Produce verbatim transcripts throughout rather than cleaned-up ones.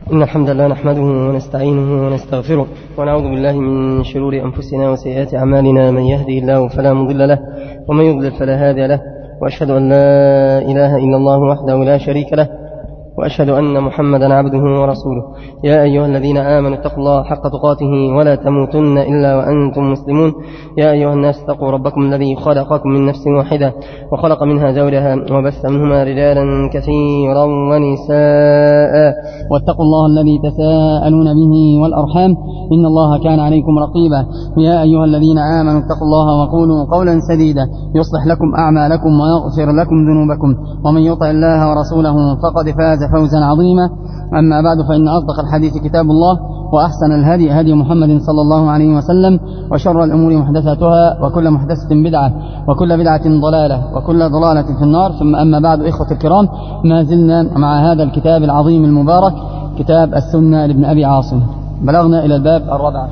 إن الحمد لله نحمده ونستعينه ونستغفره ونعوذ بالله من شرور أنفسنا وسيئات أعمالنا. من يهده الله فلا مضل له ومن يضلل فلا هادي له، وأشهد أن لا إله إلا الله وحده لا شريك له، وأشهد أن محمدا عبده ورسوله. يا أيها الذين آمنوا اتقوا الله حق تقاته ولا تموتن إلا وأنتم مسلمون. يا أيها الناس اتقوا ربكم الذي خلقكم من نفس واحدة وخلق منها زوجها وبث منهما رجالا كثيرا ونساء، واتقوا الله الذي تساءلون به والأرحام إن الله كان عليكم رقيبا. يا أيها الذين آمنوا اتقوا الله وقولوا قولا سديدا يصلح لكم أعمالكم ويغفر لكم ذنوبكم، ومن يطع الله ورسوله فقد فاز فوزا عظيما. أما بعد، فإن أصدق الحديث كتاب الله، وأحسن الهدي هدي محمد صلى الله عليه وسلم، وشر الأمور محدثاتها، وكل محدثة بدعة، وكل بدعة ضلالة، وكل ضلالة في النار. ثم أما بعد، إخوة الكرام، ما زلنا مع هذا الكتاب العظيم المبارك، كتاب السنة لابن أبي عاصم. بلغنا إلى الباب الرابع.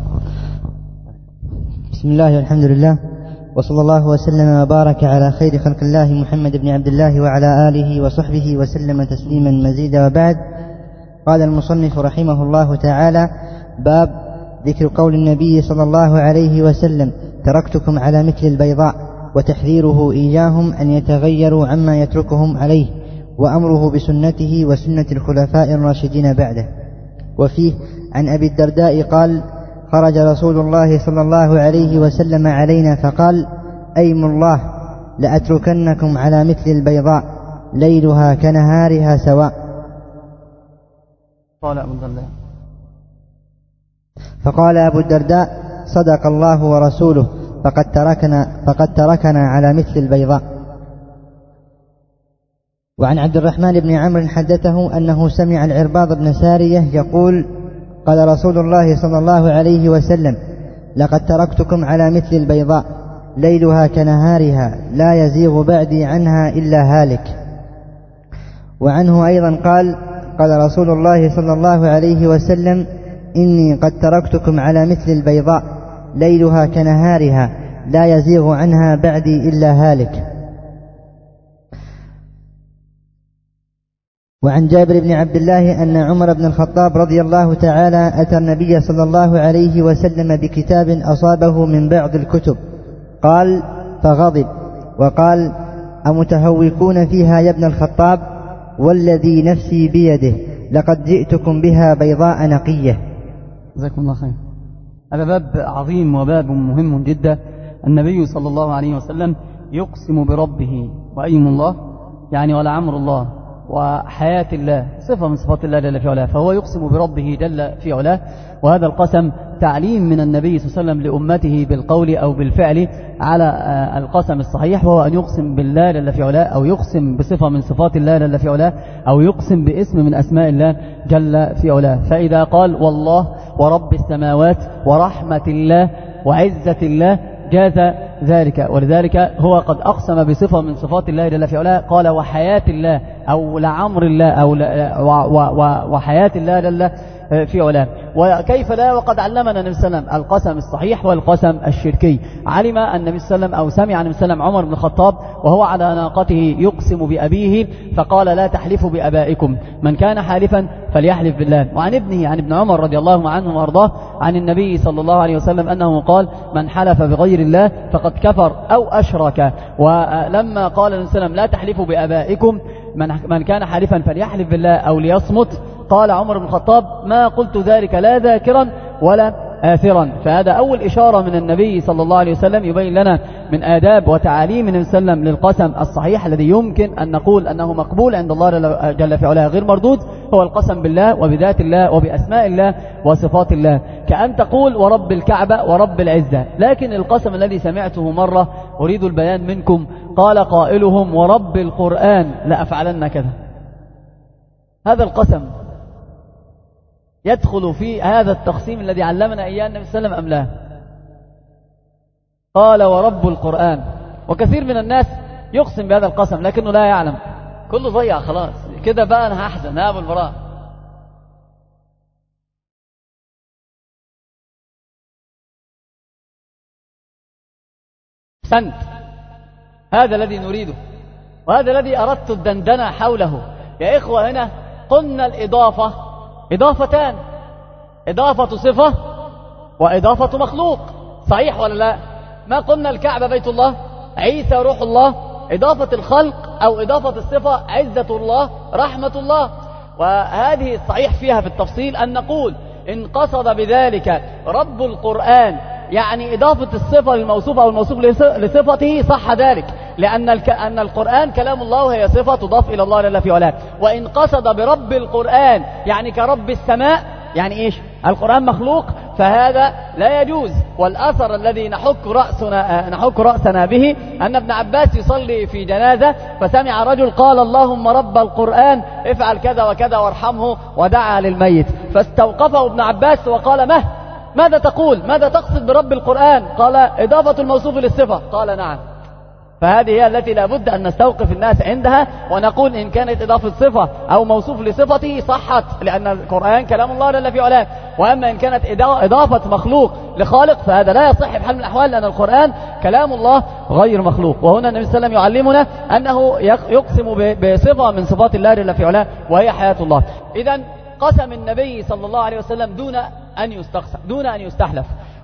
بسم الله والحمد لله، وصلى الله وسلم وبارك على خير خلق الله محمد بن عبد الله وعلى آله وصحبه وسلم تسليما مزيدا. وبعد، قال المصنف رحمه الله تعالى: باب ذكر قول النبي صلى الله عليه وسلم: تركتكم على مثل البيضاء، وتحذيره إياهم أن يتغيروا عما يتركهم عليه، وأمره بسنته وسنة الخلفاء الراشدين بعده. وفيه عن أبي الدرداء قال: خرج رسول الله صلى الله عليه وسلم علينا فقال: أيم الله لأتركنكم على مثل البيضاء ليلها كنهارها سواء. قال أبو الدرداء فقال أبو الدرداء: صدق الله ورسوله، فقد تركنا, فقد تركنا على مثل البيضاء. وعن عبد الرحمن بن عمرو حدثه أنه سمع العرباض بن سارية يقول: قال رسول الله صلى الله عليه وسلم: لقد تركتكم على مثل البيضاء ليلها كنهارها لا يزيغ بعدي عنها إلا هالك. وعنه أيضا قال: قال رسول الله صلى الله عليه وسلم: إني قد تركتكم على مثل البيضاء ليلها كنهارها لا يزيغ عنها بعدي إلا هالك. وعن جابر بن عبد الله أن عمر بن الخطاب رضي الله تعالى أتى النبي صلى الله عليه وسلم بكتاب أصابه من بعض الكتب، قال فغضب وقال: أمتهوكون فيها يا ابن الخطاب؟ والذي نفسي بيده لقد جئتكم بها بيضاء نقية. جزاكم الله خير. هذا باب عظيم وباب مهم جدا. النبي صلى الله عليه وسلم يقسم بربه، وأيم الله يعني ولعمر الله وحياة الله صفة من صفات الله جل في علاه، فهو يقسم بربه جل في علاه. وهذا القسم تعليم من النبي صلى الله عليه وسلم لأمته بالقول أو بالفعل على القسم الصحيح، وهو أن يقسم بالله جل في علاه، أو يقسم بصفة من صفات الله جل في علاه، أو يقسم باسم من أسماء الله جل في علاه. فإذا قال والله ورب السماوات ورحمة الله وعزة الله جاز ذلك. ولذلك هو قد أقسم بصفة من صفات الله جل في علاه، قال وحياة الله أو لعمر الله أو وحياة الله جل في علاه. وكيف لا وقد علمنا النبي صلى الله عليه وسلم القسم الصحيح والقسم الشركي. علم النبي صلى الله عليه وسلم أو سمع النبي صلى الله عليه وسلم عمر بن الخطاب وهو على ناقته يقسم بأبيه فقال: لا تحلفوا بأبائكم، من كان حالفا فليحلف بالله. وعن ابنه عن ابن عمر رضي الله عنه وارضاه عن النبي صلى الله عليه وسلم أنه قال: من حلف بغير الله فقد كفر أو أشرك. ولما قال النبي صلى الله عليه وسلم: لا تحلفوا بأبائكم، من كان حالفا فليحلف بالله أو ليصمت، قال عمر بن الخطاب: ما قلت ذلك لا ذاكرا ولا آثرا. فهذا أول إشارة من النبي صلى الله عليه وسلم يبين لنا من آداب وتعاليم النبي صلى الله عليه وسلم للقسم الصحيح الذي يمكن أن نقول أنه مقبول عند الله جل في علاه غير مردود، هو القسم بالله وبذات الله وبأسماء الله وصفات الله، كأن تقول ورب الكعبة ورب العزة. لكن القسم الذي سمعته مرة أريد البيان منكم، قال قائلهم: ورب القرآن لأفعلن كذا. هذا القسم يدخل في هذا التقسيم الذي علمنا إياه النبي صلى الله عليه وسلم أم لا؟ قال ورب القرآن. وكثير من الناس يقسم بهذا القسم لكنه لا يعلم، كله ضيع خلاص كده بقى، أنا هحزن يا أبو البراء. سنت هذا الذي نريده، وهذا الذي أردت الدندنة حوله. يا إخوة، هنا قلنا الإضافة إضافتان، إضافة صفة وإضافة مخلوق، صحيح ولا لا؟ ما قلنا الكعبة بيت الله، عيسى روح الله، إضافة الخلق أو إضافة الصفة عزة الله رحمة الله. وهذه الصحيح فيها في التفصيل أن نقول إن قصد بذلك رب القرآن يعني إضافة الصفة للموصوف أو الموصوف لصفته صح ذلك، لأن أن القرآن كلام الله وهي صفة تضاف إلى الله جل في علاه. وإن قصد برب القرآن يعني كرب السماء، يعني إيش؟ القرآن مخلوق، فهذا لا يجوز. والأثر الذي نحك رأسنا, نحك رأسنا به أن ابن عباس يصلي في جنازة فسمع رجل قال اللهم رب القرآن افعل كذا وكذا وارحمه، ودعا للميت، فاستوقفه ابن عباس وقال مه ماذا تقول؟ ماذا تقصد برب القرآن؟ قال إضافة الموصوف للصفة. قال نعم. فهذه هي التي لا بد أن نستوقف الناس عندها ونقول إن كانت إضافة صفة أو موصوف لصفته صحت، لأن القرآن كلام الله جل في علاه. وأما إن كانت إضافة مخلوق لخالق فهذا لا يصح بحال من الأحوال، لأن القرآن كلام الله غير مخلوق. وهنا النبي صلى الله عليه وسلم يعلمنا أنه يقسم بصفة من صفات الله جل في علاه وهي حياة الله. إذن قسم النبي صلى الله عليه وسلم دون أن يستقسم، دون أن يستحلف.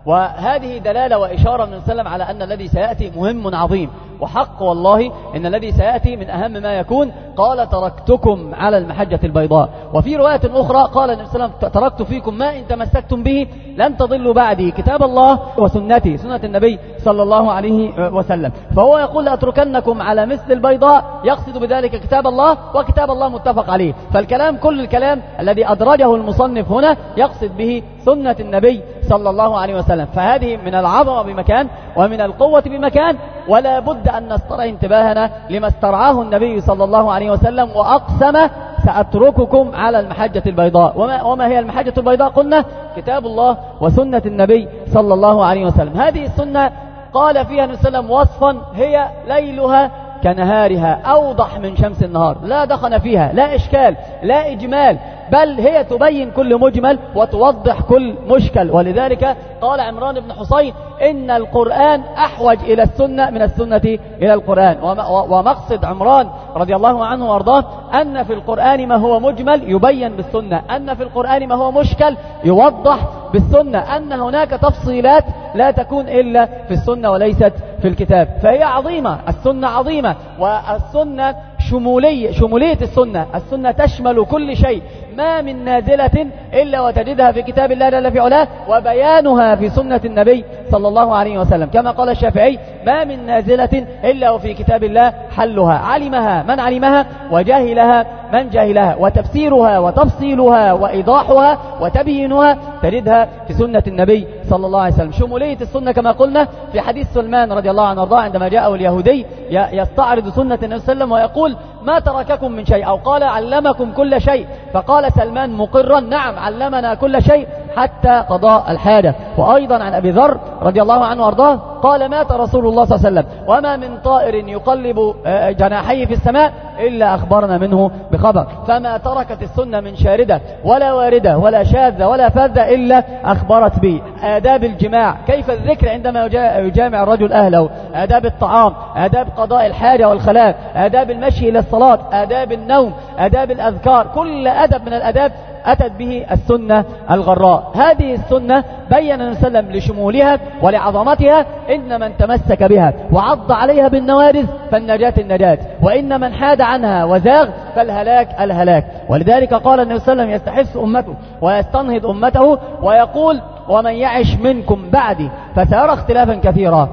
وهذه دلالة وإشارة من وسلم على أن الذي سيأتي مهم عظيم، وحق والله إن الذي سيأتي من أهم ما يكون. قال تركتكم على المحجة البيضاء. وفي رواية أخرى قال النبي صلى الله عليه وسلم تركت فيكم ما إن تمسكتم به لن تضلوا بعدي، كتاب الله وسنتي، سنة النبي صلى الله عليه وسلم. فهو يقول لأتركنكم على مثل البيضاء، يقصد بذلك كتاب الله، وكتاب الله متفق عليه. فالكلام كل الكلام الذي أدرجه المصنف هنا يقصد به سنة النبي صلى الله عليه وسلم. فهذه من العظمة بمكان ومن القوة بمكان، ولا بد أن نسترعي انتباهنا لما استرعاه النبي صلى الله عليه وسلم وأقسم سأترككم على المحجة البيضاء. وما, وما هي المحجة البيضاء؟ قلنا كتاب الله وسنة النبي صلى الله عليه وسلم. هذه السنة قال فيها النبي صلى الله عليه وسلم وصفا هي ليلها كنهارها، أوضح من شمس النهار، لا دخن فيها، لا إشكال، لا إجمال، بل هي تبين كل مجمل وتوضح كل مشكل. ولذلك قال عمران بن حسين إن القرآن أحوج إلى السنة من السنة إلى القرآن. ومقصد عمران رضي الله عنه وارضاه أن في القرآن ما هو مجمل يبين بالسنة، أن في القرآن ما هو مشكل يوضح بالسنة، أن هناك تفصيلات لا تكون إلا في السنة وليست في الكتاب. فهي عظيمة، السنة عظيمة، والسنة شمولية، شمولية السنة، السنة تشمل كل شيء، ما من نازلة إلا وتجدها في كتاب الله جل في علاه، وبيانها في سنة النبي صلى الله عليه وسلم. كما قال الشافعي ما من نازلة إلا وفي كتاب الله حلها، علمها من علمها وجاهلها من جاهلها، وتفسيرها وتفصيلها وإيضاحها وتبيينها تجدها في سنة النبي صلى الله عليه وسلم. شمولية السنة كما قلنا في حديث سلمان رضي الله عنه وارضاه عندما جاءه اليهودي يستعرض سنة النبي صلى الله عليه وسلم ويقول ما ترككم من شيء، أو قال علمكم كل شيء، فقال سلمان مقرا نعم علمنا كل شيء حتى قضاء الحاجة. وأيضا عن أبي ذر رضي الله عنه وارضاه قال مات رسول الله صلى الله عليه وسلم وما من طائر يقلب جناحيه في السماء إلا أخبرنا منه بخبر. فما تركت السنة من شاردة ولا واردة ولا شاذة ولا فاذة إلا أخبرت به. آداب الجماع، كيف الذكر عندما يجامع الرجل أهله، آداب الطعام، آداب قضاء الحاجة والخلاء، آداب المشي إلى الصلاة، آداب النوم، آداب الأذكار، كل أدب من الأداب أتت به السنة الغراء. هذه السنة بين النبي صلى الله عليه وسلم لشمولها ولعظمتها إن من تمسك بها وعض عليها بالنوارز فالنجاة النجاة، وإن من حاد عنها وزاغ فالهلاك الهلاك. ولذلك قال النبي صلى الله عليه وسلم يستحث أمته ويستنهض أمته ويقول ومن يعش منكم بعدي فسيرى اختلافا كثيرا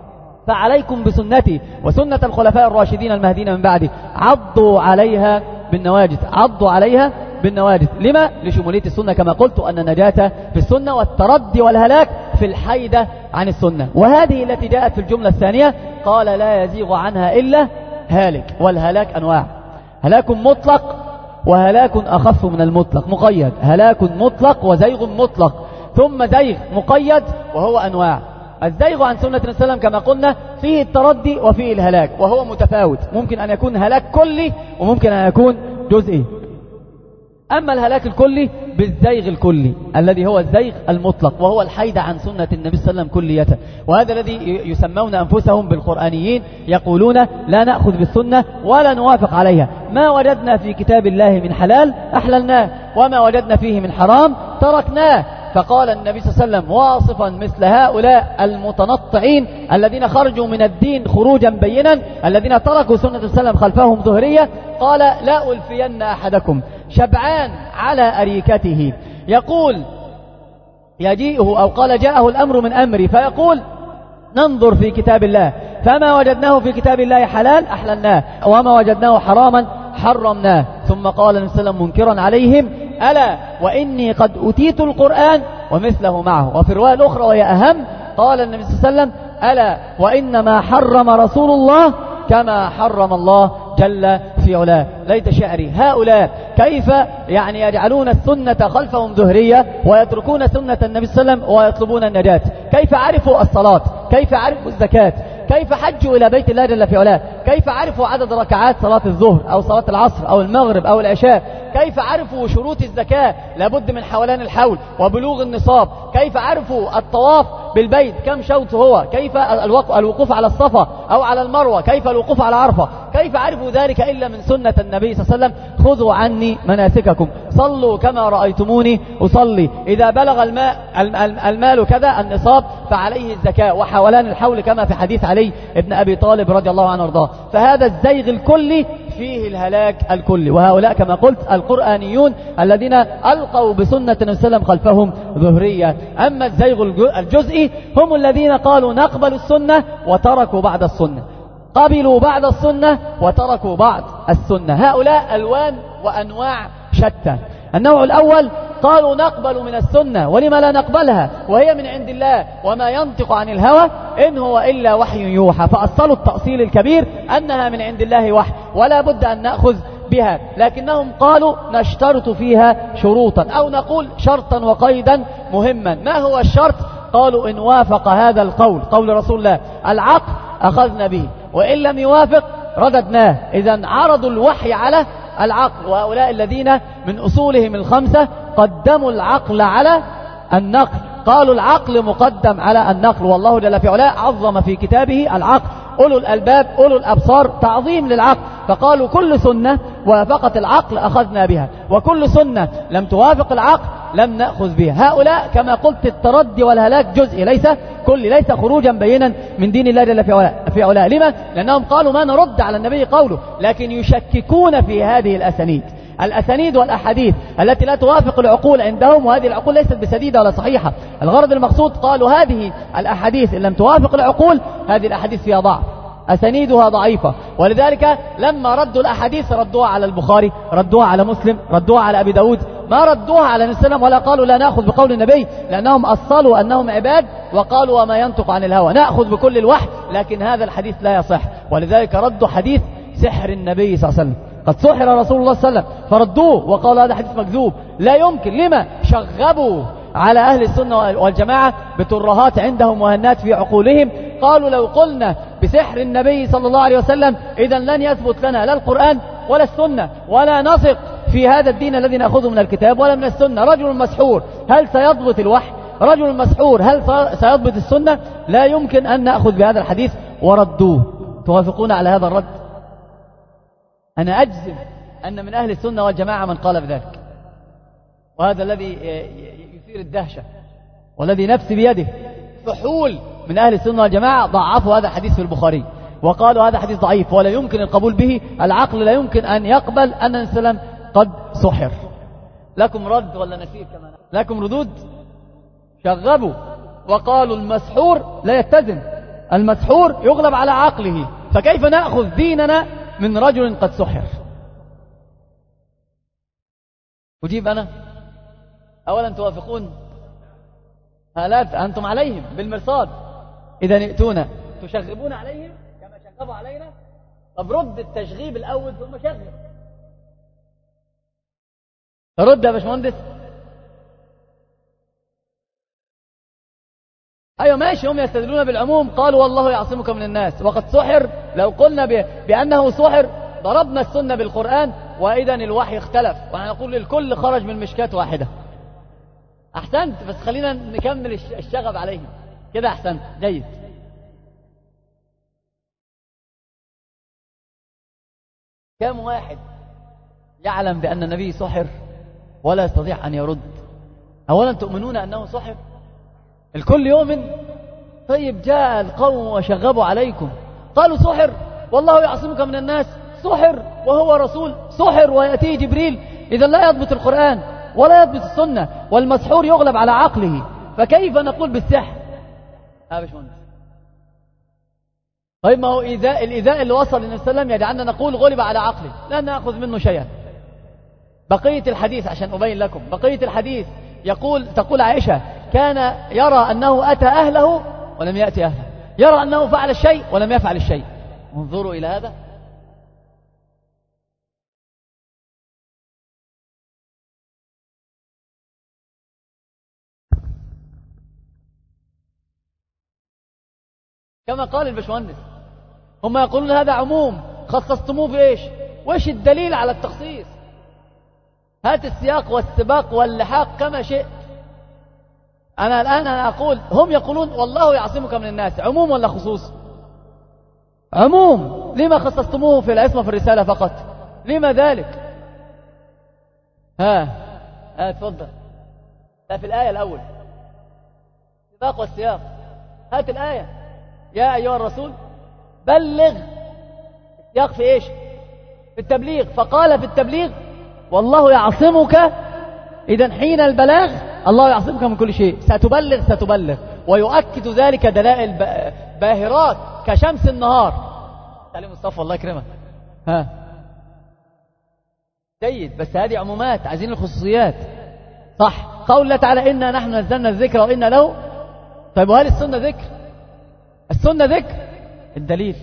فعليكم بسنتي وسنة الخلفاء الراشدين المهديين من بعدي عضوا عليها بالنواجذ، عضوا عليها بالنواجذ. لما؟ لشمولية السنة كما قلت أن النجاة في السنة والتردي والهلاك في الحيدة عن السنة. وهذه التي جاءت في الجملة الثانية قال لا يزيغ عنها إلا هالك. والهلاك أنواع، هلاك مطلق وهلاك أخف من المطلق مقيد، هلاك مطلق وزيغ مطلق، ثم زيغ مقيد، وهو أنواع. الزيغ عن سنة النبي صلى الله عليه وسلم كما قلنا فيه التردي وفيه الهلاك، وهو متفاوت، ممكن أن يكون هلاك كلي وممكن أن يكون جزئي. أما الهلاك الكلي بالزيغ الكلي الذي هو الزيغ المطلق، وهو الحيد عن سنة النبي صلى الله عليه وسلم كلية. وهذا الذي يسمون أنفسهم بالقرآنيين، يقولون لا نأخذ بالسنة ولا نوافق عليها، ما وجدنا في كتاب الله من حلال أحللناه، وما وجدنا فيه من حرام تركناه. فقال النبي صلى الله عليه وسلم واصفا مثل هؤلاء المتنطعين الذين خرجوا من الدين خروجا بينا، الذين تركوا سنة السلام خلفهم ظهرية، قال لا ألفين أحدكم شبعان على أريكته يقول يجيئه، أو قال جاءه الأمر من أمري، فيقول ننظر في كتاب الله فما وجدناه في كتاب الله حلال أحللناه، وما وجدناه حراما حرمناه. ثم قال النبي صلى الله عليه وسلم منكرا عليهم ألا وإني قد أتيت القرآن ومثله معه. وفي الرواية الأخرى وهي أهم، قال النبي صلى الله عليه وسلم ألا وإنما حرم رسول الله كما حرم الله جل في علاه. ليت شعري هؤلاء كيف يعني يجعلون السنة خلفهم ظهرية ويتركون سنة النبي صلى الله عليه وسلم ويطلبون النجاة. كيف عرفوا الصلاة، كيف عرفوا الزكاة، كيف حجوا إلى بيت الله جل في علاه، كيف عرفوا عدد ركعات صلاة الظهر أو صلاة العصر أو المغرب أو العشاء، كيف عرفوا شروط الزكاة لابد من حولان الحول وبلوغ النصاب، كيف عرفوا الطواف بالبيت كم شوط هو، كيف الوقوف على الصفا أو على المروة، كيف الوقوف على عرفة، كيف عرفوا ذلك إلا من سنة النبي صلى الله عليه وسلم خذوا عني مناسككم صلوا كما رأيتموني أصلي، إذا بلغ الماء المال كذا النصاب فعليه الزكاة وحولان الحول كما في حديث علي ابن أبي طالب رضي الله عنه وارضاه. فهذا الزيغ الكلي فيه الهلاك الكلي، وهؤلاء كما قلت القرآنيون الذين ألقوا بسنة النبي صلى الله عليه وسلم خلفهم ظهرية. أما الزيغ الجزئي هم الذين قالوا نقبل السنة وتركوا بعد السنة، قبلوا بعد السنة وتركوا بعد السنة. هؤلاء ألوان وأنواع شتى. النوع الأول قالوا نقبل من السنة ولما لا نقبلها وهي من عند الله وما ينطق عن الهوى إن هو إلا وحي يوحى، فأصلوا التأصيل الكبير أنها من عند الله وحي ولا بد أن نأخذ بها، لكنهم قالوا نشترط فيها شروطا أو نقول شرطا وقيدا مهما. ما هو الشرط؟ قالوا إن وافق هذا القول قول رسول الله العقل أخذنا به، وإن لم يوافق رددناه. إذن عرضوا الوحي على العقل، وهؤلاء الذين من أصولهم الخمسة قدموا العقل على النقل، قالوا العقل مقدم على النقل، والله جل في علاه عظم في كتابه العقل، أولو الألباب أولو الأبصار تعظيم للعقل، فقالوا كل سنة وافقت العقل أخذنا بها، وكل سنة لم توافق العقل لم نأخذ بها. هؤلاء كما قلت التردي والهلاك جزئي ليس كل، ليس خروجا بينا من دين الله جل في علاه. لما؟ لأنهم قالوا ما نرد على النبي قوله، لكن يشككون في هذه الأسانيد الأسانيد والأحاديث التي لا توافق العقول عندهم، وهذه العقول ليست بسديدة ولا صحيحة. الغرض المقصود قالوا هذه الأحاديث إن لم توافق العقول هذه الأحاديث فيها ضعف، أسانيدها ضعيفة، ولذلك لما ردوا الأحاديث ردوها على البخاري، ردوها على مسلم، ردوها على أبي داود، ما ردوها على النبي صلى الله عليه وسلم ولا قالوا لا نأخذ بقول النبي، لأنهم أصلوا أنهم عباد وقالوا وما ينطق عن الهوى، نأخذ بكل الوحي لكن هذا الحديث لا يصح، ولذلك ردوا حديث سحر النبي صلى الله عليه وسلم، قد سحر رسول الله صلى الله عليه وسلم فردوه وقالوا هذا حديث مكذوب لا يمكن. لما؟ شغبوا على أهل السنة والجماعة بترهات عندهم وهنات في عقولهم، قالوا لو قلنا بسحر النبي صلى الله عليه وسلم إذن لن يثبت لنا لا القرآن ولا السنة ولا نثق في هذا الدين الذي نأخذه من الكتاب ولا من السنة. رجل مسحور هل سيضبط الوحي؟ رجل مسحور هل سيضبط السنة؟ لا يمكن أن نأخذ بهذا الحديث، وردوه. توافقون على هذا الرد؟ أنا أجزم أن من أهل السنة والجماعة من قال بذلك، وهذا الذي يثير الدهشة والذي نفسي بيده. فحول من أهل السنة والجماعة ضعفوا هذا الحديث في البخاري وقالوا هذا حديث ضعيف ولا يمكن القبول به، العقل لا يمكن أن يقبل أن السلام قد سحر. لكم رد ولا نسيب كمان؟ لكم ردود؟ شغبوا وقالوا المسحور لا يتزن، المسحور يغلب على عقله، فكيف نأخذ ديننا من رجل قد سحر؟ أجيب أنا أولا توافقون هالات أنتم عليهم بالمرصاد، إذا ائتونا تشغبون عليهم كما شغبوا علينا. طب رد التشغيب الأول ثم شغب، رد يا باشمهندس. أيوة ماشي، هم يستدلون بالعموم، قالوا والله يعصمك من الناس وقد سحر. لو قلنا بأنه سحر ضربنا السنة بالقرآن وإذا الوحي اختلف، ونقول الكل خرج من مشكاة واحدة. أحسنت، بس خلينا نكمل الشغب عليهم كده. أحسنت، جيد. كم واحد يعلم بأن النبي سحر ولا يستطيع أن يرد؟ أولا تؤمنون أنه سحر؟ الكل يؤمن؟ طيب جاء القوم وشغبوا عليكم قالوا سحر والله يعصمك من الناس، سحر وهو رسول، سحر ويأتيه جبريل. إذا لا يضبط القرآن ولا يضبط السنة، والمسحور يغلب على عقله، فكيف نقول بالسحر؟ ها باشمهندس. طيب ما هو إيذاء، الإيذاء اللي وصل للنبي صلى الله عليه وسلم يجعلنا نقول غلب على عقله، لا نأخذ منه شيئا. بقية الحديث عشان أبين لكم، بقية الحديث يقول تقول عائشة كان يرى أنه أتى أهله ولم يأتي أهله، يرى أنه فعل الشيء ولم يفعل الشيء. انظروا إلى هذا. كما قال الباشمهندس، هم يقولون هذا عموم، خصصتموه بإيش؟ وإيش الدليل على التخصيص؟ هات السياق والسباق واللحاق كما شئت. أنا الآن أنا أقول، هم يقولون والله يعصمك من الناس، عموم ولا خصوص؟ عموم. لما خصصتموه في العصمة في الرسالة فقط؟ لما ذلك؟ ها ها تفضل. لا، في الآية الأول، السباق والسياق. هات الآية. يا أيها الرسول بلغ. السياق في إيش؟ في التبليغ. فقال في التبليغ والله يعصمك. إذن حين البلاغ الله يعصمك من كل شيء. ستبلغ ستبلغ ويؤكد ذلك دلائل باهرات كشمس النهار. تعليم الصف الله يكرمك. ها جيد، بس هذه عمومات، عايزين الخصوصيات. صح. قول الله تعالى إنا نحن نزلنا الذكر وإنا له. طيب وهل السنة ذكر؟ السنة ذكر. الدليل.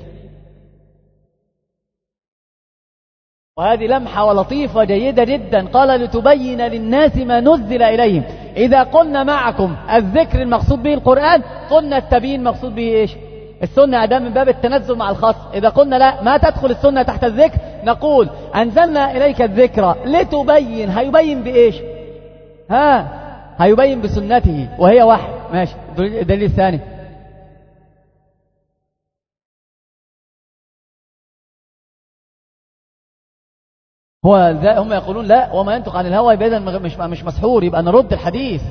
وهذه لمحة ولطيفة جيدة جدا. قال لتبين للناس ما نزل إليهم. إذا قلنا معكم الذكر المقصود به القرآن، قلنا التبيين مقصود به إيش؟ السنة. أدام من باب التنزل مع الخاص. إذا قلنا لا، ما تدخل السنة تحت الذكر، نقول أنزلنا إليك الذكر لتبين. هيبين بإيش؟ ها هيبين بسنته وهي وحي. ماشي. الدليل الثاني. هو هم يقولون لا، وما ينطق عن الهوى يبقى مش مش مسحور، يبقى نرد الحديث.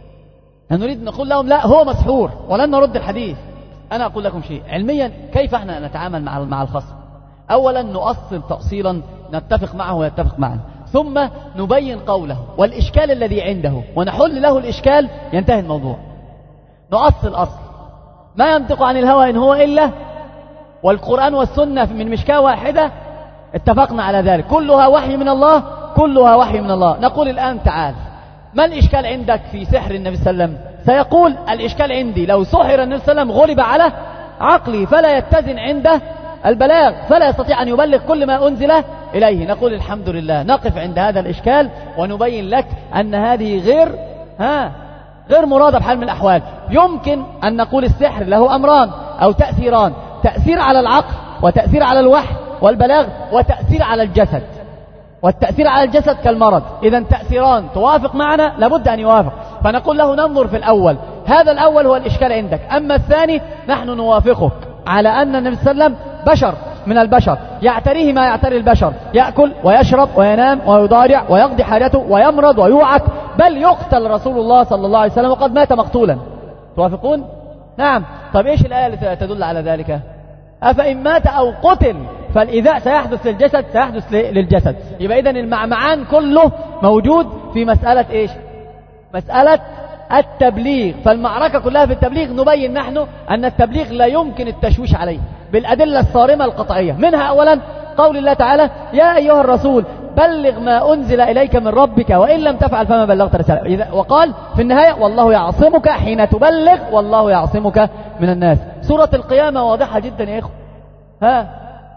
نريد نقول لهم لا، هو مسحور ولن نرد الحديث. أنا أقول لكم شيء علميا كيف احنا نتعامل مع مع الخصم. أولا نؤصل تأصيلا نتفق معه ويتفق معنا، ثم نبين قوله والإشكال الذي عنده ونحل له الإشكال، ينتهي الموضوع. نؤصل أصل ما ينطق عن الهوى إن هو إلا، والقرآن والسنة من مشكاة واحدة، اتفقنا على ذلك، كلها وحي من الله، كلها وحي من الله. نقول الآن تعال، ما الإشكال عندك في سحر النبي صلى الله عليه وسلم؟ سيقول الإشكال عندي لو سحر النبي صلى الله عليه وسلم غلب على عقلي فلا يتزن عنده البلاغ، فلا يستطيع أن يبلغ كل ما أنزل إليه. نقول الحمد لله، نقف عند هذا الإشكال ونبين لك أن هذه غير ها غير مرادة بحال من الأحوال. يمكن أن نقول السحر له أمران أو تأثيران: تأثير على العقل، وتأثير على الوحي والبلاغ، وتأثير على الجسد. والتأثير على الجسد كالمرض. إذا تأثيران توافق معنا لابد أن يوافق، فنقول له ننظر في الأول. هذا الأول هو الإشكال عندك. أما الثاني نحن نوافقك على أن النبي صلى الله عليه وسلم بشر من البشر، يعتريه ما يعتري البشر، يأكل ويشرب وينام ويضارع ويقضي حاجته ويمرض ويوعك، بل يقتل رسول الله صلى الله عليه وسلم وقد مات مقتولا. توافقون؟ نعم. طب إيش الآية التي تدل على ذلك؟ أفإن مات أو قتل فالإيذاء سيحدث للجسد، سيحدث للجسد. يبقى إذن المعمعان كله موجود في مسألة إيش؟ مسألة التبليغ. فالمعركة كلها في التبليغ. نبين نحن أن التبليغ لا يمكن التشويش عليه بالأدلة الصارمة القطعية. منها أولا قول الله تعالى: يا أيها الرسول بلغ ما أنزل إليك من ربك وإن لم تفعل فما بلغت رسالته. وقال في النهاية: والله يعصمك حين تبلغ والله يعصمك من الناس. سورة القيامة واضحة جدا يا إخوة. ها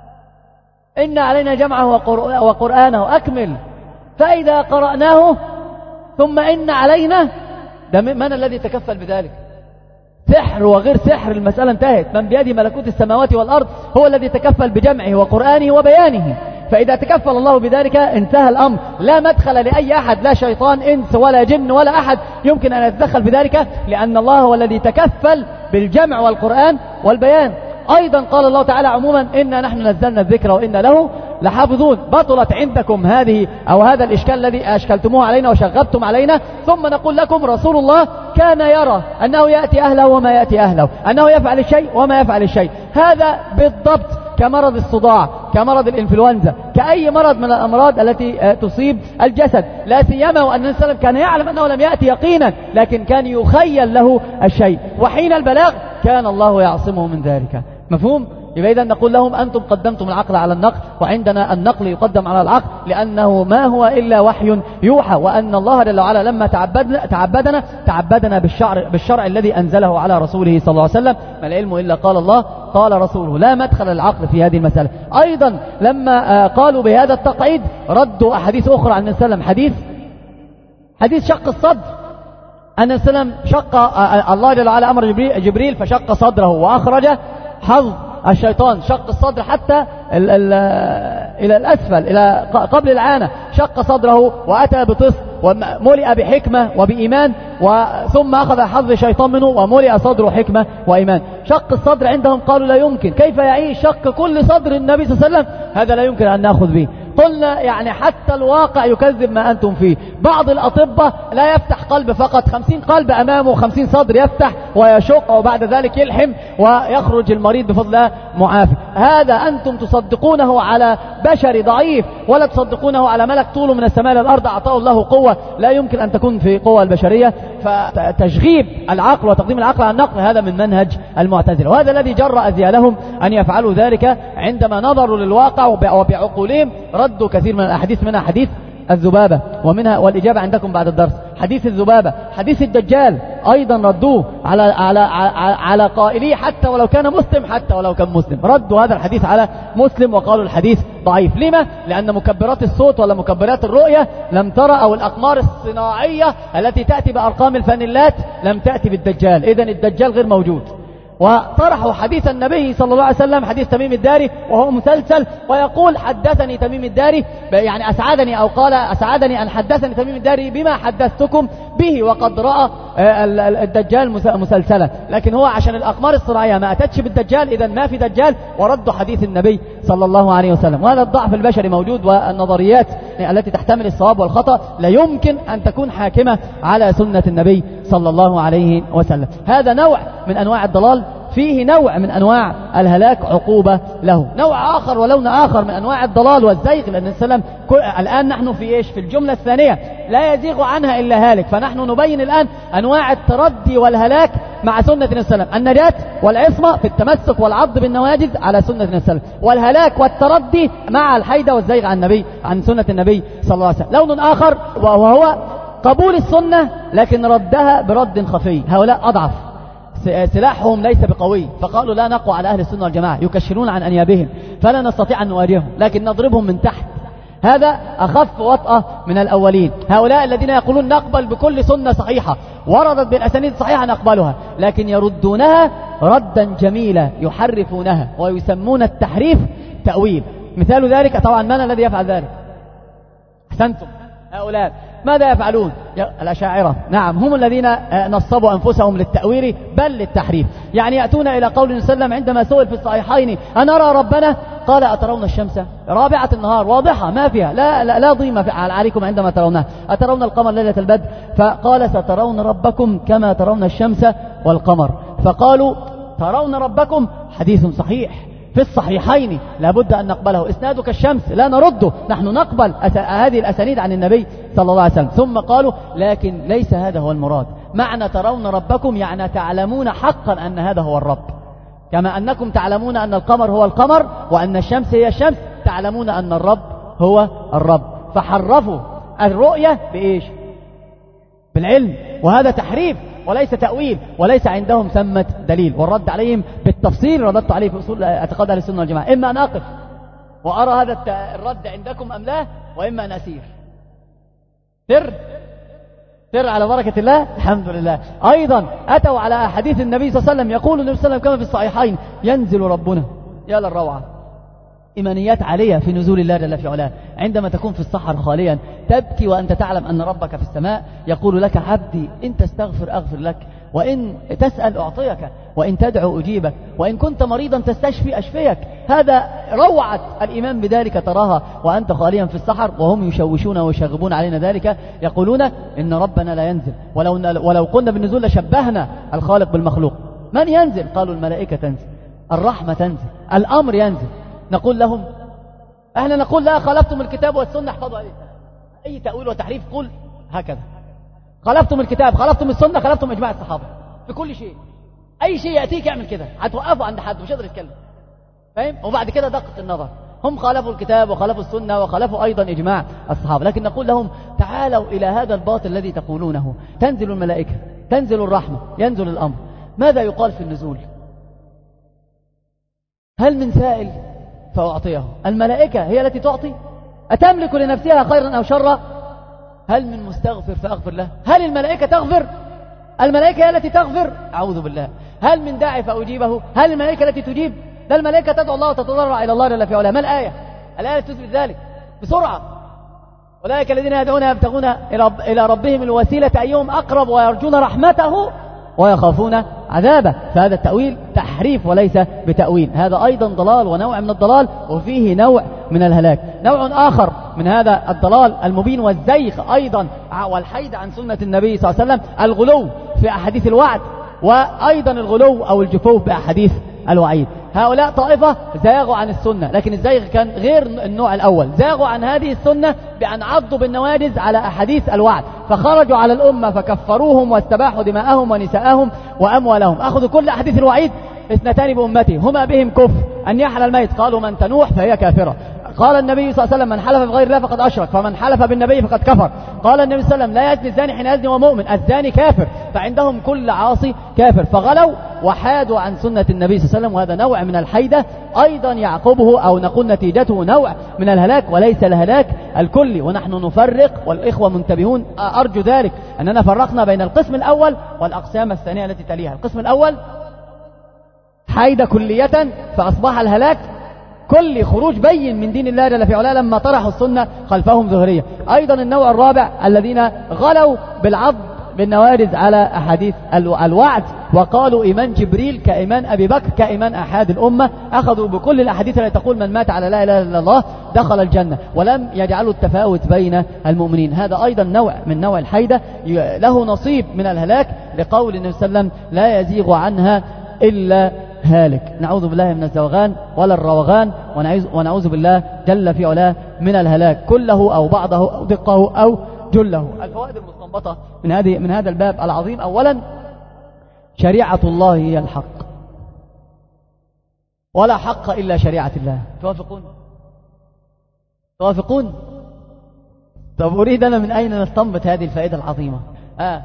إن علينا جمعه وقرآنه أكمل فإذا قرأناه ثم إن علينا. ده من الذي تكفل بذلك؟ سحر وغير سحر، المسألة انتهت. من بيده ملكوت السماوات والأرض هو الذي تكفل بجمعه وقرآنه وبيانه. فإذا تكفل الله بذلك انتهى الأمر، لا مدخل لأي أحد، لا شيطان إنس ولا جن ولا أحد يمكن أن يتدخل في ذلك، لأن الله هو الذي تكفل بالجمع والقرآن والبيان. أيضا قال الله تعالى عموما إنا نحن نزلنا الذكر وإنا له لحافظون. بطلت عندكم هذه أو هذا الإشكال الذي أشكلتموه علينا وشغبتم علينا، ثم نقول لكم رسول الله كان يرى أنه يأتي أهله وما يأتي أهله، أنه يفعل الشيء وما يفعل الشيء. هذا بالضبط كمرض الصداع، كمرض الإنفلونزا، كأي مرض من الأمراض التي تصيب الجسد، لا سيما وأن النبي صلى الله عليه وسلم كان يعلم أنه لم يأتي يقينا، لكن كان يخيل له الشيء، وحين البلاغ كان الله يعصمه من ذلك. مفهوم؟ يبقى إذا نقول لهم أنتم قدمتم العقل على النقل، وعندنا النقل يقدم على العقل، لأنه ما هو إلا وحي يوحى، وأن الله جل وعلا لما تعبدنا تعبدنا تعبدنا بالشرع بالشرع الذي أنزله على رسوله صلى الله عليه وسلم. ما العلم إلا قال الله قال رسوله، لا مدخل العقل في هذه المسألة. أيضا لما قالوا بهذا التقعيد ردوا أحاديث أخرى عن النبي صلى الله عليه وسلم، حديث حديث شق الصدر، أن النبي صلى الله عليه وسلم شق الله جل وعلا أمر جبريل فشق صدره وأخرج حظ الشيطان، شق الصدر حتى ال ال إلى الأسفل إلى قبل العانة، شق صدره وأتى بطفل وملئ بحكمة وبإيمان، ثم أخذ حظ الشيطان منه وملئ صدره حكمة وإيمان. شق الصدر عندهم قالوا لا يمكن، كيف يعيش شق كل صدر النبي صلى الله عليه وسلم؟ هذا لا يمكن أن نأخذ به. قلنا يعني حتى الواقع يكذب ما أنتم فيه. بعض الأطباء لا يفتح قلب فقط، خمسين قلب أمامه، خمسين صدر يفتح ويشق وبعد ذلك يلحم ويخرج المريض بفضل الله معافي. هذا أنتم تصدقونه على بشر ضعيف، ولا تصدقونه على ملك طوله من السماء إلى الأرض أعطاه الله قوة لا يمكن أن تكون في قوة البشرية. فتشغيب العقل وتقديم العقل على النقل هذا من منهج المعتزلة، وهذا الذي جرأ أذيالهم أن يفعلوا ذلك عندما نظروا للواقع وبعقولهم ردوا كثير من الأحاديث، منها حديث الذبابة ومنها والإجابة عندكم بعد الدرس حديث الذبابة، حديث الدجال أيضا ردوه على على على, على قائليه حتى ولو كان مسلم، حتى ولو كان مسلم ردوا هذا الحديث على مسلم وقالوا الحديث ضعيف. لما؟ لأن مكبرات الصوت ولا مكبرات الرؤية لم ترى، أو الأقمار الصناعية التي تأتي بأرقام الفانيلات لم تأتي بالدجال، إذن الدجال غير موجود. وطرحوا حديث النبي صلى الله عليه وسلم حديث تميم الداري وهو مسلسل، ويقول حدثني تميم الداري، يعني أسعدني أو قال أسعدني أن حدثني تميم الداري بما حدثتكم به، وقد رأى الدجال مسلسلا. لكن هو عشان الأقمار الصناعية ما أتتش بالدجال، إذن ما في دجال، وردوا حديث النبي صلى الله عليه وسلم. وهذا الضعف البشري موجود، والنظريات التي تحتمل الصواب والخطأ لا يمكن أن تكون حاكمة على سنة النبي صلى الله عليه وسلم. هذا نوع من أنواع الضلال، فيه نوع من أنواع الهلاك عقوبة له. نوع آخر ولون آخر من أنواع الضلال والزيغ، لأن السلام الآن نحن في إيش؟ في الجملة الثانية، لا يزيغ عنها إلا هالك. فنحن نبين الآن أنواع التردي والهلاك مع سنة النبي صلى الله عليه وسلم. النجاة والعصمة في التمسك والعض بالنواجذ على سنة النبي صلى الله عليه وسلم، والهلاك والتردي مع الحيدة والزيغ عن النبي عن سنة النبي صلى الله عليه وسلم. لون آخر وهو قبول السنة لكن ردها برد خفي. هؤلاء أضعف، سلاحهم ليس بقوي، فقالوا لا نقوى على أهل السنة والجماعة، يكشرون عن أنيابهم فلا نستطيع أن نواجههم، لكن نضربهم من تحت. هذا أخف وطأة من الأولين. هؤلاء الذين يقولون نقبل بكل سنة صحيحة وردت بالأسانيد الصحيحة نقبلها، لكن يردونها ردا جميلا، يحرفونها ويسمون التحريف تأويل. مثال ذلك طبعا من الذي يفعل ذلك؟ أحسنتم، هؤلاء ماذا يفعلون؟ الأشاعرة، نعم، هم الذين نصبوا أنفسهم للتأويل بل للتحريف. يعني يأتون إلى قول النبي صلى الله عليه وسلم عندما سئل في الصحيحين أنرى ربنا؟ قال أترون الشمس رابعة النهار واضحة ما فيها لا, لا, لا ضيم عليكم عندما ترونها؟ أترون القمر ليلة البدر؟ فقال سترون ربكم كما ترون الشمس والقمر. فقالوا ترون ربكم حديث صحيح في الصحيحين لابد أن نقبله، إسناده كالشمس لا نرده، نحن نقبل هذه الأسانيد عن النبي صلى الله عليه وسلم. ثم قالوا لكن ليس هذا هو المراد، معنى ترون ربكم يعني تعلمون حقا أن هذا هو الرب، كما أنكم تعلمون أن القمر هو القمر وأن الشمس هي الشمس، تعلمون أن الرب هو الرب. فحرفوا الرؤية بإيش؟ بالعلم، وهذا تحريف وليس تأويل، وليس عندهم ثمة دليل. والرد عليهم بالتفصيل رددت عليه في أصول اعتقاد أهل السنة والجماعة. إما أن أقف وأرى هذا الرد عندكم أم لا، وإما أن أسير. سر سر على بركة الله، الحمد لله. أيضا أتوا على حديث النبي صلى الله عليه وسلم، يقول النبي صلى الله عليه وسلم كما في الصحيحين ينزل ربنا، يا للروعة، إيمانيات عالية في نزول الله جل في علاه. عندما تكون في الصحر خاليا تبكي وأنت تعلم أن ربك في السماء يقول لك عبدي إن تستغفر أغفر لك، وإن تسأل أعطيك، وإن تدعو أجيبك، وإن كنت مريضا تستشفي أشفيك. هذا روعة الإيمان بذلك تراها وأنت خاليا في الصحر، وهم يشوشون ويشغبون علينا ذلك يقولون إن ربنا لا ينزل، ولو, ولو قلنا بالنزول لشبهنا الخالق بالمخلوق. من ينزل؟ قالوا الملائكة تنزل، الرحمة تنزل، الأمر ينزل. نقول لهم احنا نقول لا، خالفتم الكتاب والسنة احفظوا عليه. أي تأويل وتحريف قل هكذا، خالفتم الكتاب، خالفتم السنة، خالفتم إجماع الصحابة في كل شيء. أي شيء يأتيك يعمل كده، هتوقفوا عند حد مش قادر يتكلم، فاهم؟ وبعد كده دقق النظر، هم خالفوا الكتاب وخالفوا السنة وخالفوا أيضا إجماع الصحابة. لكن نقول لهم تعالوا إلى هذا الباطل الذي تقولونه. تنزل الملائكة، تنزل الرحمة، ينزل الأمر. ماذا يقال في النزول؟ هل من سائل فأعطيه؟ الملائكة هي التي تعطي؟ أتملك لنفسها خيرا أو شرا؟ هل من مستغفر فأغفر له؟ هل الملائكة تغفر؟ الملائكة هي التي تغفر؟ أعوذ بالله. هل من داعي فأجيبه؟ هل الملائكة التي تجيب؟ لا، الملائكة تدعو الله وتتضرع إلى الله جل في علاه. ما الآية؟ الآية تثبت ذلك بسرعة. أولئك الذين يدعون يبتغون إلى ربهم الوسيلة أيهم أقرب ويرجون رحمته ويخافون عذابه. فهذا التأويل تحريف وليس بتأويل، هذا أيضا ضلال ونوع من الضلال، وفيه نوع من الهلاك. نوع آخر من هذا الضلال المبين والزيغ أيضا والحيد عن سنة النبي صلى الله عليه وسلم الغلو في أحاديث الوعد، وأيضا الغلو أو الجفوف بأحاديث الوعيد. هؤلاء طائفة زاغوا عن السنة، لكن الزيغ كان غير النوع الأول. زاغوا عن هذه السنة بأن عضوا بالنواجذ على أحاديث الوعد، فخرجوا على الأمة فكفروهم واستباحوا دماءهم ونساءهم وأموالهم. أخذوا كل أحاديث الوعيد، اثنتان بأمتي هما بهم كفر، أن يحل الميت، قالوا من تنوح فهي كافرة. قال النبي صلى الله عليه وسلم من حلف بغير الله فقد أشرك، فمن حلف بالنبي فقد كفر. قال النبي صلى الله عليه وسلم لا يزني الزاني حين يزني ومؤمن، الزاني كافر. فعندهم كل عاصي كافر، فغلوا وحادوا عن سنة النبي صلى الله عليه وسلم، وهذا نوع من الحيدة أيضا يعقبه أو نقول نتيجته نوع من الهلاك وليس الهلاك الكلي. ونحن نفرق والإخوة منتبهون، أرجو ذلك أننا فرقنا بين القسم الأول والأقسام الثانية التي تليها. القسم الأول حيدة كلية فأصبح الهلاك كل خروج بين من دين الله جل في علاه لما طرحوا السنة خلفهم ظهرية. أيضا النوع الرابع الذين غلوا بالعض بالنوارز على أحاديث الوعد، وقالوا إيمان جبريل كإيمان أبي بكر كإيمان أحد الأمة، أخذوا بكل الأحاديث التي تقول من مات على لا إله إلا الله دخل الجنة، ولم يجعلوا التفاوت بين المؤمنين. هذا أيضا نوع من نوع الحيدة له نصيب من الهلاك، لقول النبي صلى الله عليه وسلم لا يزيغ عنها إلا هالك. نعوذ بالله من الزوغان ولا الروغان، ونعوذ بالله جل في علاه من الهلاك كله أو بعضه أو دقه أو جله. الفوائد المستنبطة من هذه من هذا الباب العظيم: أولا شريعة الله هي الحق، ولا حق إلا شريعة الله. توافقون؟ توافقون؟ طب أريد أنا من أين نستنبط هذه الفائدة العظيمة؟ آه.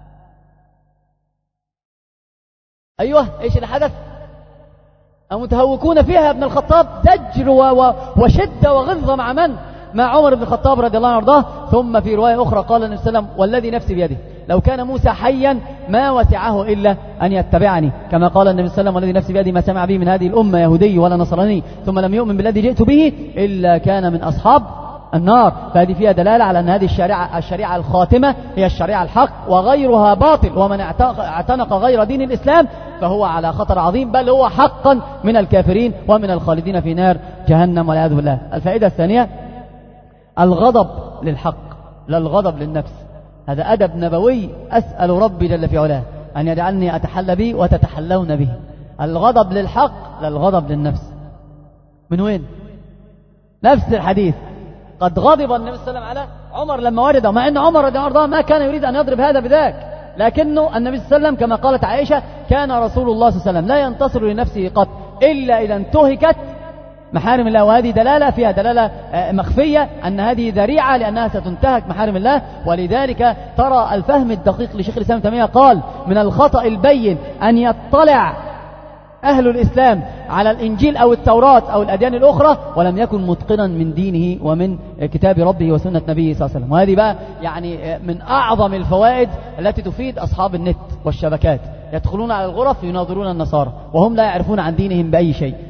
أيوة، إيش اللي حدث؟ المتهوكون فيها ابن الخطاب زجر وشدة وغلظة مع من؟ مع عمر بن الخطاب رضي الله عنه وارضاه. ثم في رواية أخرى قال النبي صلى الله عليه وسلم والذي نفسي بيده لو كان موسى حيا ما وسعه إلا أن يتبعني، كما قال النبي صلى الله عليه وسلم والذي نفسي بيده ما سمع به من هذه الأمة يهودي ولا نصراني ثم لم يؤمن بالذي جئت به إلا كان من أصحاب النار. فهذه فيها دلالة على أن هذه الشريعة الشريعة الخاتمة هي الشريعة الحق، وغيرها باطل، ومن اعتنق غير دين الإسلام فهو على خطر عظيم، بل هو حقا من الكافرين ومن الخالدين في نار جهنم والعياذ بالله. الفائدة الثانية الغضب للحق لا الغضب للنفس. هذا أدب نبوي، أسأل ربي جل في علاه أن يجعلني أتحلى به وتتحلون به. الغضب للحق لا الغضب للنفس. من وين؟ نفس الحديث، قد غضب النبي صلى الله عليه وسلم على عمر لما ورد، مع أن عمر رضي الله عنه ما كان يريد أن يضرب هذا بذاك، لكنه النبي صلى الله عليه وسلم كما قالت عائشة كان رسول الله صلى الله عليه وسلم لا ينتصر لنفسه قط إلا إذا انتهكت محارم الله. وهذه دلالة فيها دلالة مخفية أن هذه ذريعة لأنها ستنتهك محارم الله. ولذلك ترى الفهم الدقيق لشيخ الإسلام ابن تيمية قال من الخطأ البين أن يطلع أهل الإسلام على الإنجيل أو التوراة أو الأديان الأخرى ولم يكن متقنا من دينه ومن كتاب ربه وسنة نبيه صلى الله عليه وسلم. وهذه بقى يعني من أعظم الفوائد التي تفيد أصحاب النت والشبكات. يدخلون على الغرف يناظرون النصارى وهم لا يعرفون عن دينهم بأي شيء.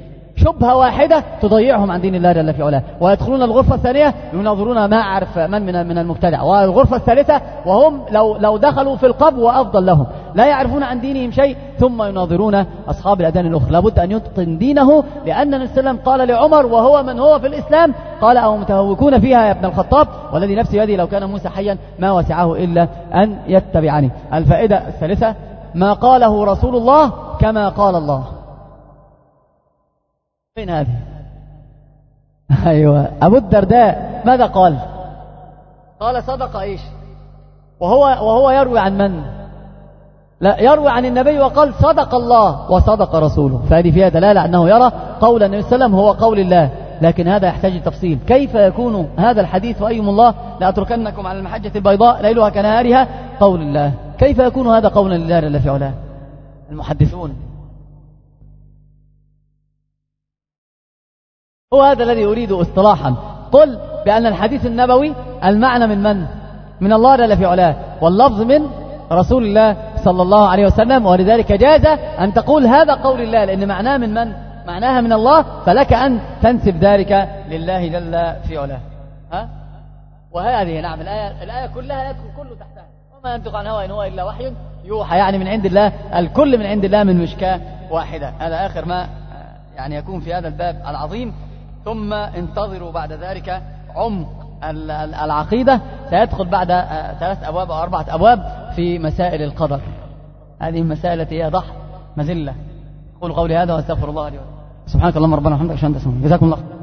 شبهة واحدة تضيعهم عن دين الله جل في علاه، ويدخلون الغرفة الثانية يناظرون ما أعرف من من من المبتدع، والغرفة الثالثة وهم لو لو دخلوا في القبو وأفضل لهم، لا يعرفون عن دينهم شيء، ثم يناظرون أصحاب الأديان الأخرى. لابد أن يتقن دينه، لأن النبي صلى الله عليه وسلم قال لعمر وهو من هو في الإسلام، قال أو متهوكون فيها يا ابن الخطاب، والذي نفسي بيده لو كان موسى حيا ما وسعه إلا أن يتبعني. الفائدة الثالثة ما قاله رسول الله كما قال الله. فين هذه؟ أيوة، أبو الدرداء ماذا قال؟ قال صدق إيش؟ وهو, وهو يروي عن من؟ لا، يروي عن النبي وقال صدق الله وصدق رسوله، فهذه فيها دلالة أنه يرى قول النبي صلى الله عليه وسلم هو قول الله، لكن هذا يحتاج تفصيل. كيف يكون هذا الحديث وأيم الله لأتركنكم على المحجة البيضاء ليلها كنهارها قول الله؟ كيف يكون هذا قولا لله جل في علاه؟ المحدثون هو هذا الذي أريد اصطلاحا. قل بأن الحديث النبوي المعنى من من؟ من الله جل في علاه، واللفظ من رسول الله صلى الله عليه وسلم، ولذلك جاز أن تقول هذا قول الله، لأن معناه من من؟ معناها من الله، فلك أن تنسب ذلك لله جل في علاه. ها؟ وهذه نعم الآية, الآية كلها يدخل كله تحتها، وما ينطق عن هوى إن هو إلا وحي يوحى، يعني من عند الله، الكل من عند الله من مشكاة واحدة. هذا آخر ما يعني يكون في هذا الباب العظيم. ثم انتظروا بعد ذلك عمق العقيدة، سيدخل بعد ثلاث أبواب أو أربعة أبواب في مسائل القدر. هذه المسائل التي هي ضحى مزلة. قولوا قولي هذا واستغفر الله لي ولكم. سبحانك اللهم ربنا وبحمدك، أشهد أن لا إله إلا أنت، جزاكم الله.